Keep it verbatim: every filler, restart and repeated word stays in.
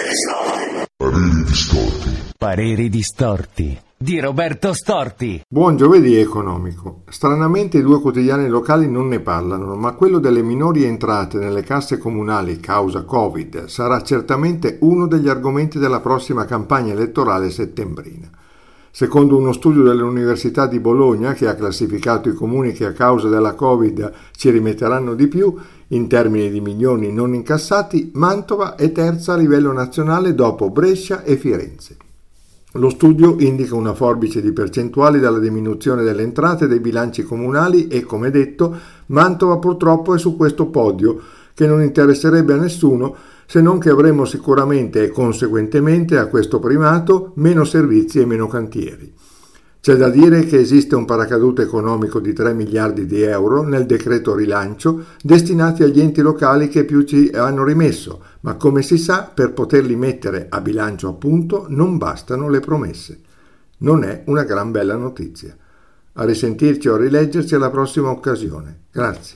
Pareri distorti. Pareri distorti di Roberto Storti. Buon giovedì economico. Stranamente i due quotidiani locali non ne parlano, ma quello delle minori entrate nelle casse comunali causa Covid sarà certamente uno degli argomenti della prossima campagna elettorale settembrina. Secondo uno studio dell'Università di Bologna, che ha classificato i comuni che a causa della Covid ci rimetteranno di più, in termini di milioni non incassati, Mantova è terza a livello nazionale dopo Brescia e Firenze. Lo studio indica una forbice di percentuali dalla diminuzione delle entrate dei bilanci comunali e, come detto, Mantova purtroppo è su questo podio, che non interesserebbe a nessuno, se non che avremo sicuramente e conseguentemente a questo primato meno servizi e meno cantieri. C'è da dire che esiste un paracadute economico di tre miliardi di euro nel decreto rilancio destinati agli enti locali che più ci hanno rimesso, ma come si sa, per poterli mettere a bilancio appunto non bastano le promesse. Non è una gran bella notizia. A risentirci o a rileggerci alla prossima occasione. Grazie.